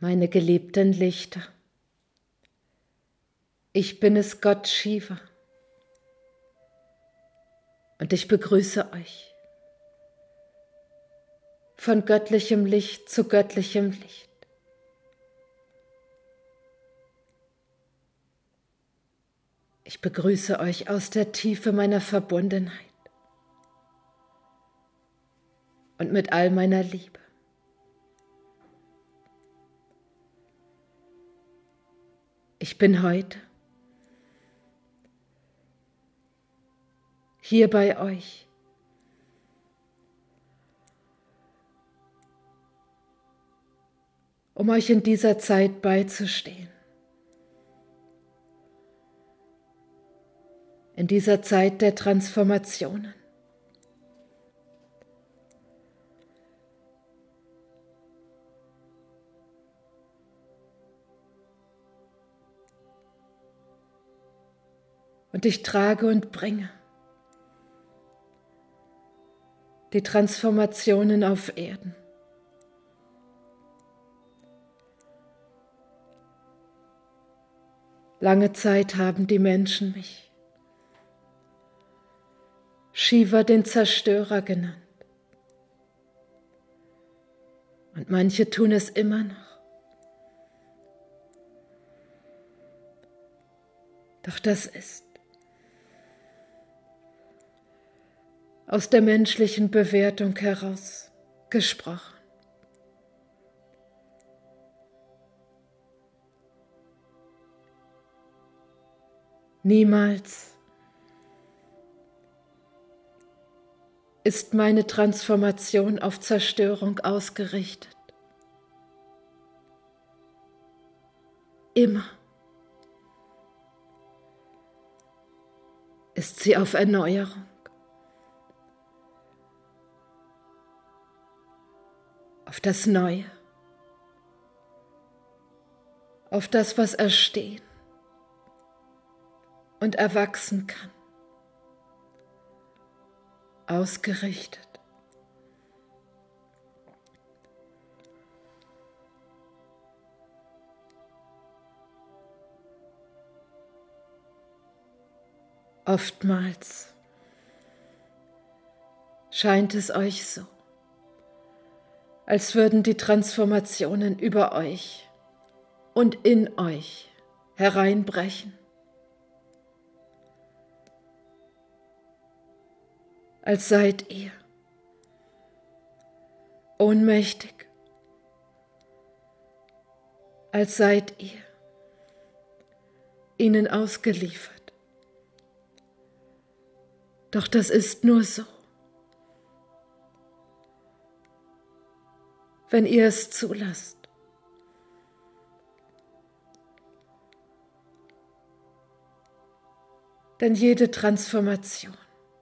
meine geliebten Lichter. Ich bin es, Gott Shiva, und ich begrüße euch von göttlichem Licht zu göttlichem Licht. Ich begrüße euch aus der Tiefe meiner Verbundenheit und mit all meiner Liebe. Ich bin heute hier bei euch, um euch in dieser Zeit beizustehen. In dieser Zeit der Transformationen. Und ich trage und bringe die Transformationen auf Erden. Lange Zeit haben die Menschen mich Shiva, den Zerstörer, genannt. Und manche tun es immer noch. Doch das ist aus der menschlichen Bewertung heraus gesprochen. Niemals ist meine Transformation auf Zerstörung ausgerichtet. Immer ist sie auf Erneuerung, auf das Neue, auf das, was erstehen und erwachsen kann, ausgerichtet. Oftmals scheint es euch so, als würden die Transformationen über euch und in euch hereinbrechen. Als seid ihr ohnmächtig, als seid ihr ihnen ausgeliefert. Doch das ist nur so, wenn ihr es zulasst. Denn jede Transformation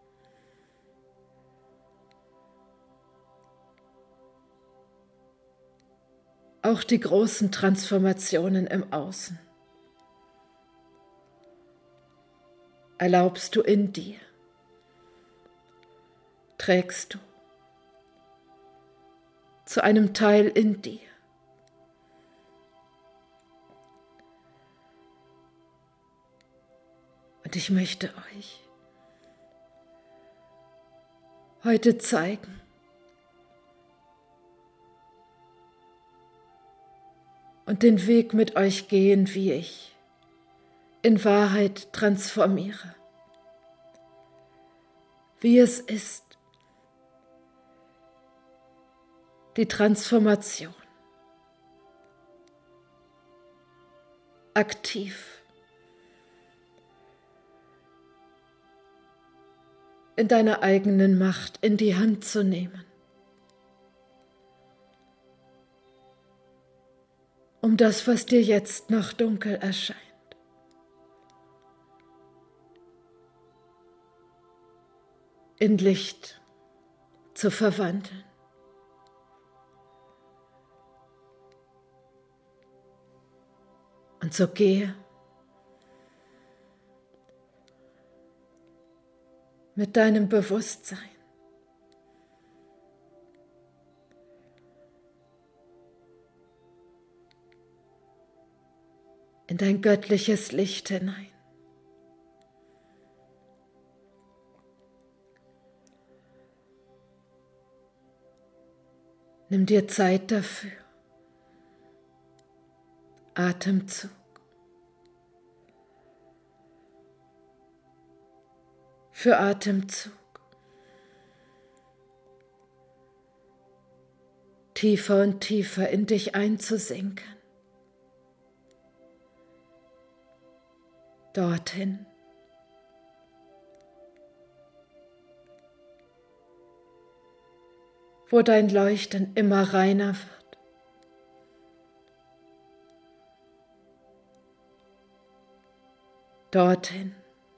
auch die großen Transformationen im Außen erlaubst du in dir, trägst du zu einem Teil in dir. Und ich möchte euch heute zeigen, und den Weg mit euch gehen, wie ich in Wahrheit transformiere. Wie es ist, die Transformation aktiv in deiner eigenen Macht in die Hand zu nehmen. Um das, was dir jetzt noch dunkel erscheint, in Licht zu verwandeln. Und so gehe mit deinem Bewusstsein in dein göttliches Licht hinein. Nimm dir Zeit dafür. Atemzug für Atemzug. Tiefer und tiefer in dich einzusinken. Dorthin, wo dein Leuchten immer reiner wird. Dorthin,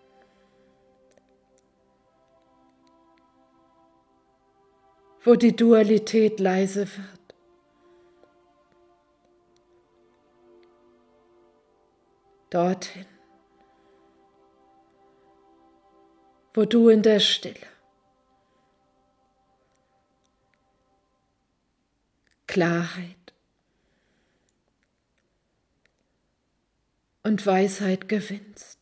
wo die Dualität leise wird. Dorthin, wo du in der Stille Klarheit und Weisheit gewinnst.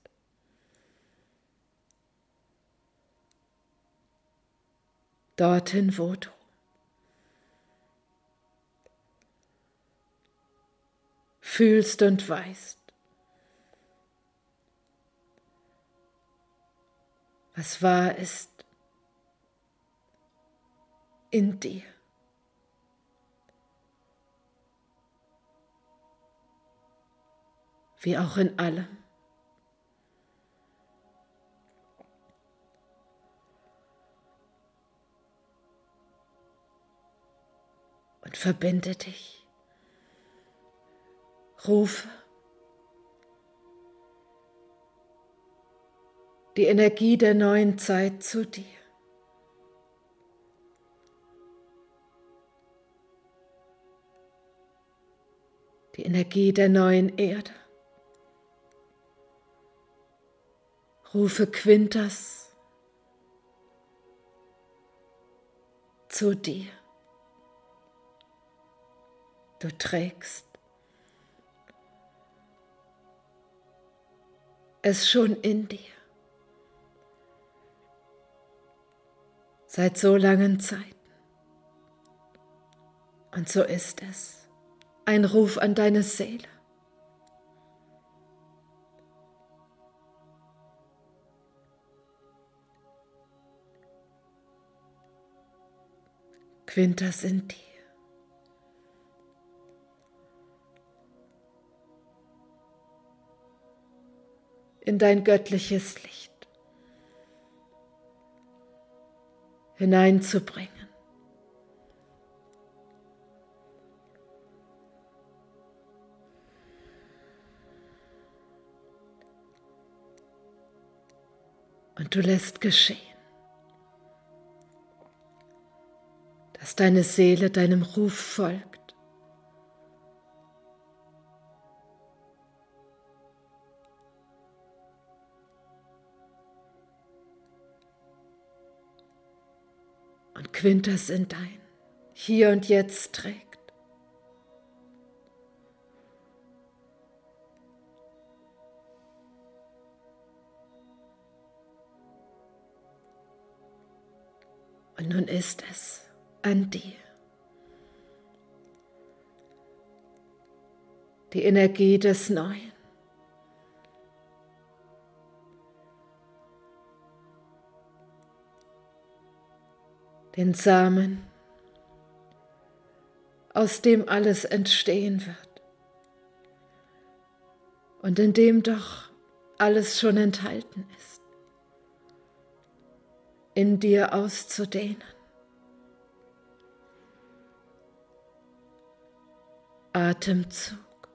Dorthin, wo du fühlst und weißt, was wahr ist in dir. Wie auch in allem. Und verbinde dich. Rufe die Energie der neuen Zeit zu dir. Die Energie der neuen Erde. Rufe Quintas zu dir. Du trägst es schon in dir. Seit so langen Zeiten. Und so ist es. Ein Ruf an deine Seele. Quintas in dir. In dein göttliches Licht hineinzubringen. Und du lässt geschehen, dass deine Seele deinem Ruf folgt. Und Quintas in dein Hier und Jetzt trägt. Und nun ist es an dir. Die Energie des Neuen. Den Samen, aus dem alles entstehen wird und in dem doch alles schon enthalten ist, in dir auszudehnen. Atemzug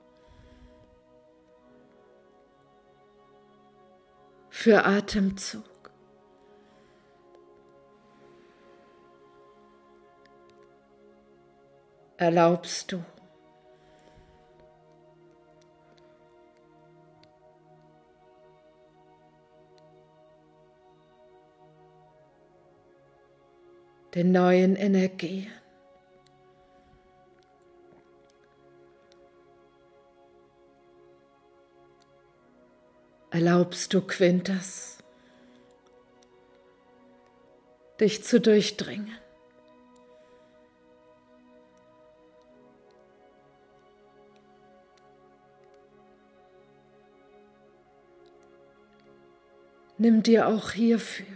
für Atemzug. Erlaubst du den neuen Energien erlaubst du Quintas, dich zu durchdringen. Nimm dir auch hierfür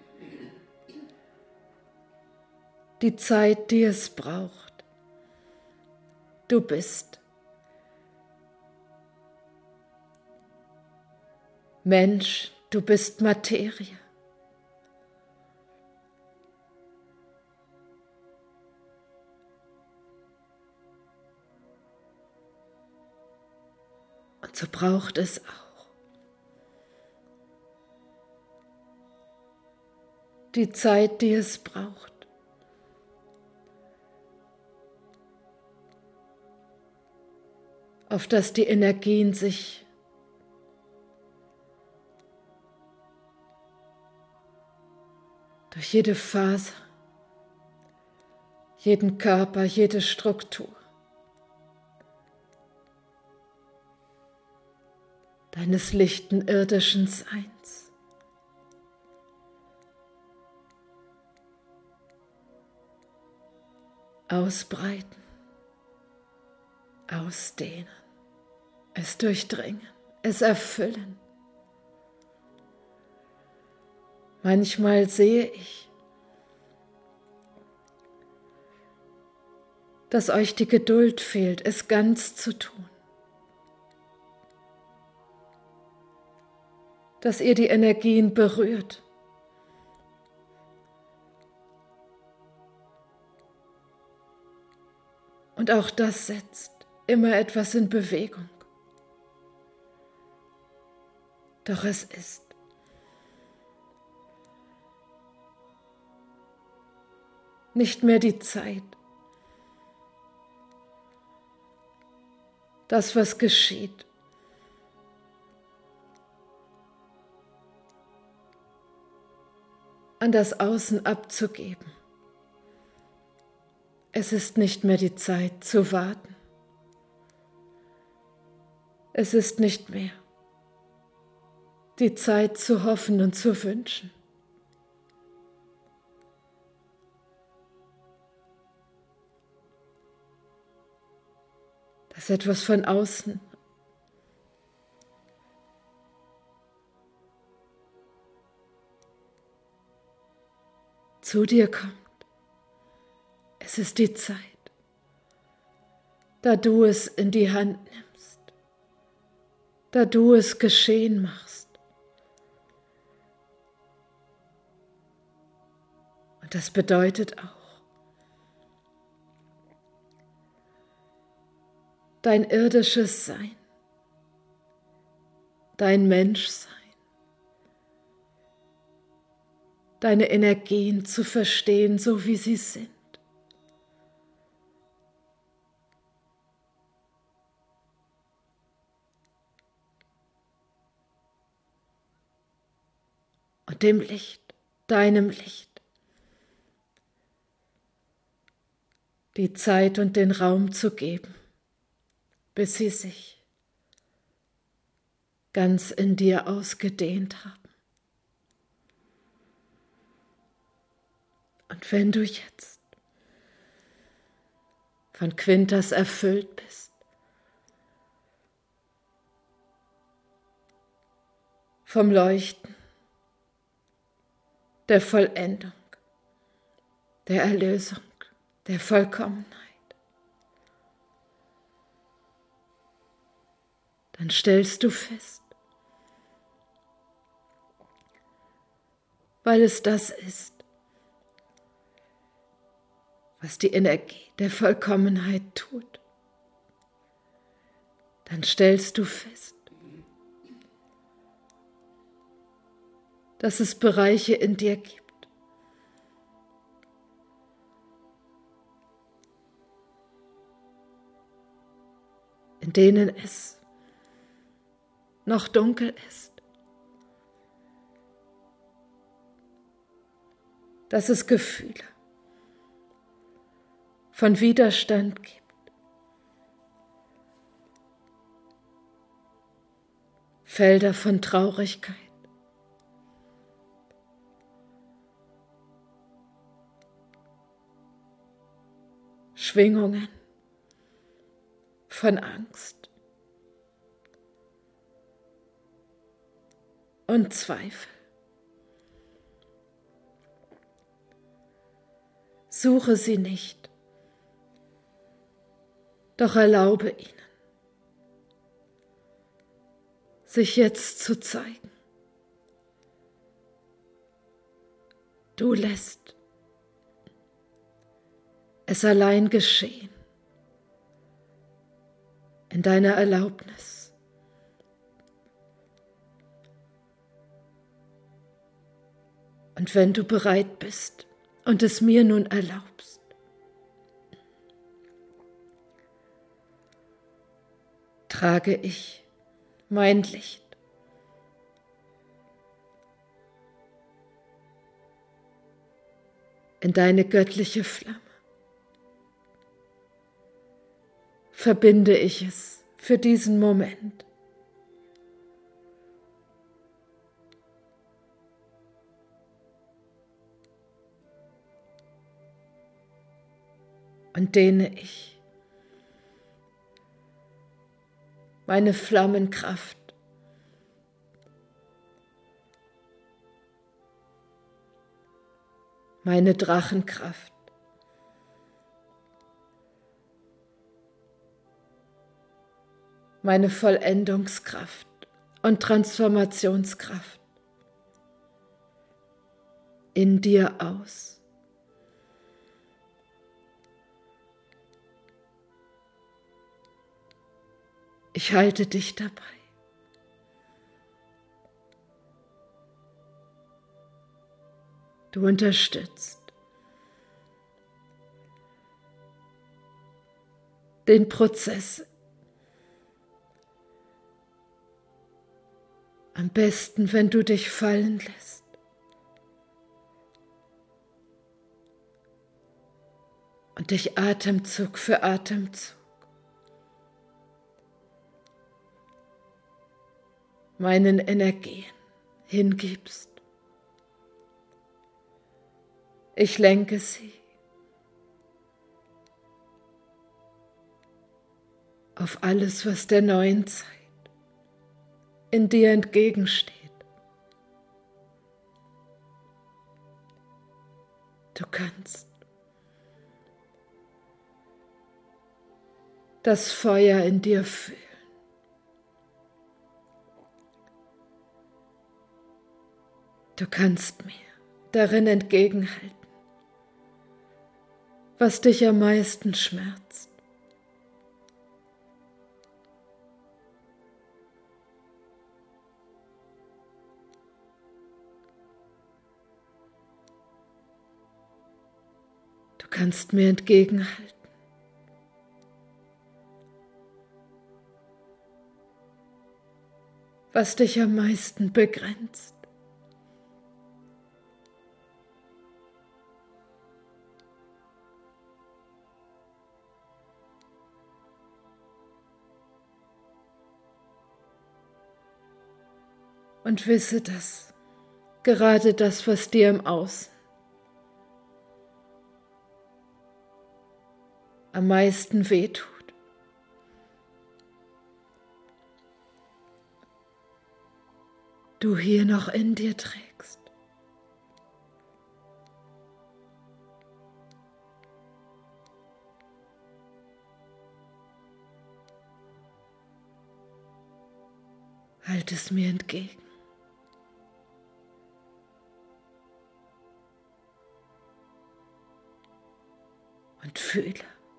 die Zeit, die es braucht. Du bist Mensch, du bist Materie. Und so braucht es auch die Zeit, die es braucht. Auf dass die Energien sich durch jede Faser, jeden Körper, jede Struktur deines lichten irdischen Seins ausbreiten, ausdehnen, es durchdringen, es erfüllen. Manchmal sehe ich, dass euch die Geduld fehlt, es ganz zu tun. Dass ihr die Energien berührt. Und auch das setzt immer etwas in Bewegung. Doch es ist nicht mehr die Zeit. Das, was geschieht, an das Außen abzugeben. Es ist nicht mehr die Zeit zu warten. Es ist nicht mehr die Zeit zu hoffen und zu wünschen. Dass etwas von außen zu dir kommt. Es ist die Zeit, da du es in die Hand nimmst, da du es geschehen machst. Und das bedeutet auch, dein irdisches Sein, dein Menschsein, deine Energien zu verstehen, so wie sie sind. Und dem Licht, deinem Licht, die Zeit und den Raum zu geben, bis sie sich ganz in dir ausgedehnt haben. Und wenn du jetzt von Quintas erfüllt bist, vom Leuchten, der Vollendung, der Erlösung, der Vollkommenheit, dann stellst du fest, weil es das ist, was die Energie der Vollkommenheit tut, dann stellst du fest, dass es Bereiche in dir gibt, in denen es noch dunkel ist, dass es Gefühle von Widerstand gibt, Felder von Traurigkeit, Schwingungen von Angst und Zweifel. Suche sie nicht, doch erlaube ihnen, sich jetzt zu zeigen. Du lässt es allein geschehen, in deiner Erlaubnis. Und wenn du bereit bist und es mir nun erlaubst, trage ich mein Licht in deine göttliche Flamme. Verbinde ich es für diesen Moment. Und dehne ich meine Flammenkraft meine Drachenkraft meine Vollendungskraft und Transformationskraft in dir aus. Ich halte dich dabei. Du unterstützt den Prozess am besten, wenn du dich fallen lässt. Und dich Atemzug für Atemzug meinen Energien hingibst. Ich lenke sie auf alles, was der neuen Zeit in dir entgegensteht. Du kannst das Feuer in dir fühlen. Du kannst mir darin entgegenhalten, was dich am meisten schmerzt. Du kannst mir entgegenhalten, was dich am meisten begrenzt. Und wisse, dass gerade das, was dir im Außen am meisten wehtut, du hier noch in dir trägst. Halt es mir entgegen. Und fühle,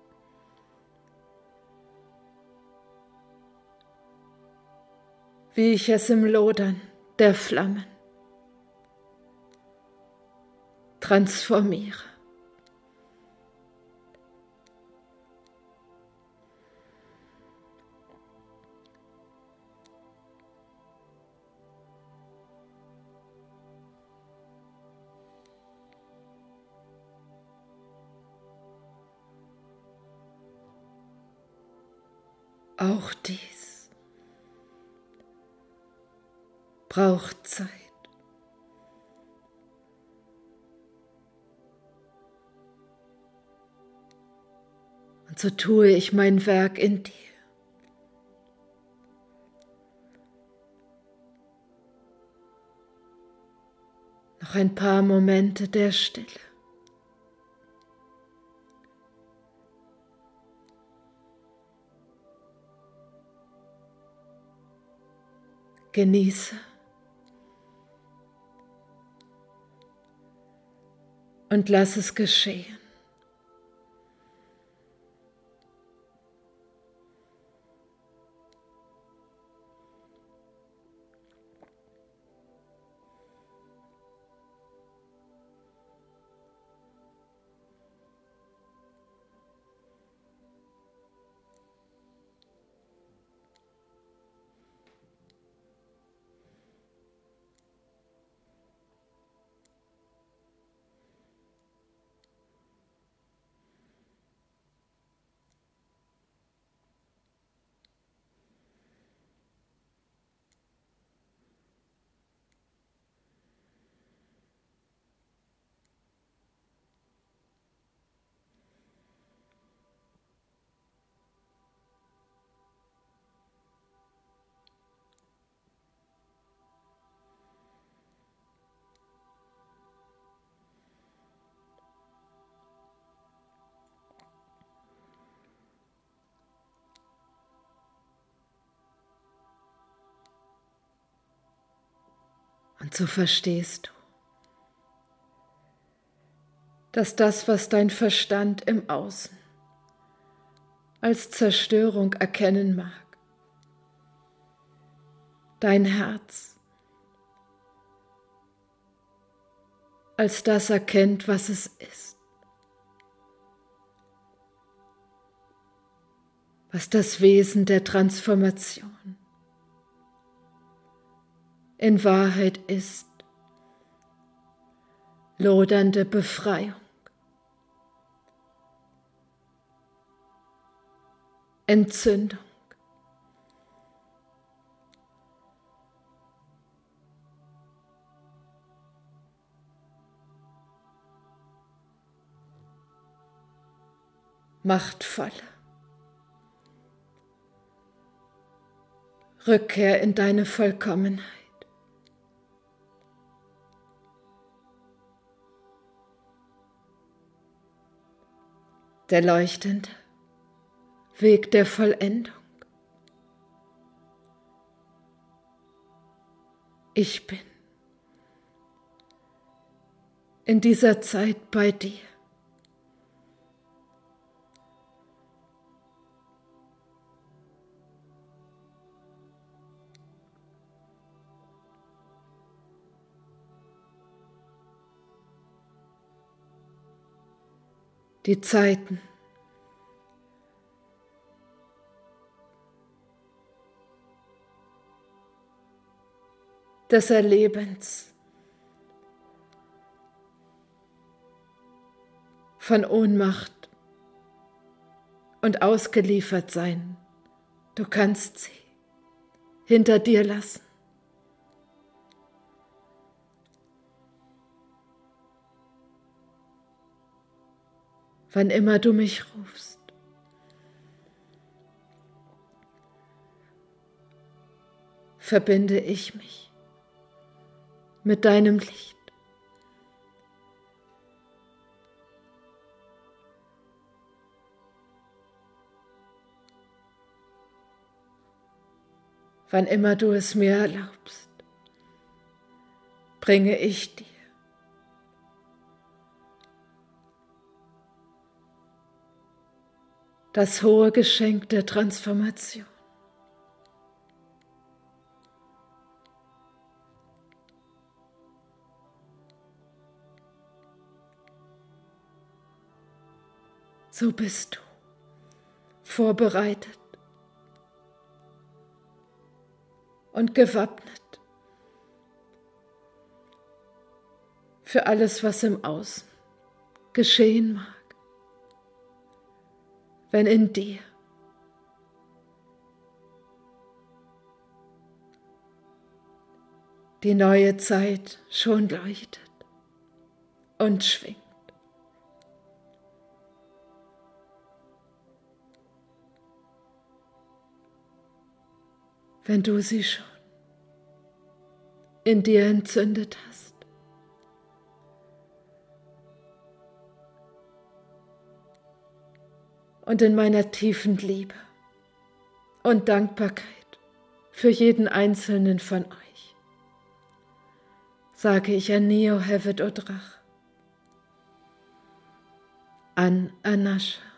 wie ich es im Lodern der Flammen transformiere. Auch dies braucht Zeit. Und so tue ich mein Werk in dir. Noch ein paar Momente der Stille. Genieße und lass es geschehen. Und so verstehst du, dass das, was dein Verstand im Außen als Zerstörung erkennen mag, dein Herz als das erkennt, was es ist, was das Wesen der Transformation in Wahrheit ist: lodernde Befreiung, Entzündung, machtvolle Rückkehr in deine Vollkommenheit. Der leuchtende Weg der Vollendung. Ich bin in dieser Zeit bei dir. Die Zeiten des Erlebens von Ohnmacht und Ausgeliefertsein, du kannst sie hinter dir lassen. Wann immer du mich rufst, verbinde ich mich mit deinem Licht. Wann immer du es mir erlaubst, bringe ich dir das hohe Geschenk der Transformation. So bist du vorbereitet und gewappnet für alles, was im Außen geschehen mag, wenn in dir die neue Zeit schon leuchtet und schwingt. Wenn du sie schon in dir entzündet hast, und in meiner tiefen Liebe und Dankbarkeit für jeden einzelnen von euch, sage ich Anio Hevet Odrach, an Anascha.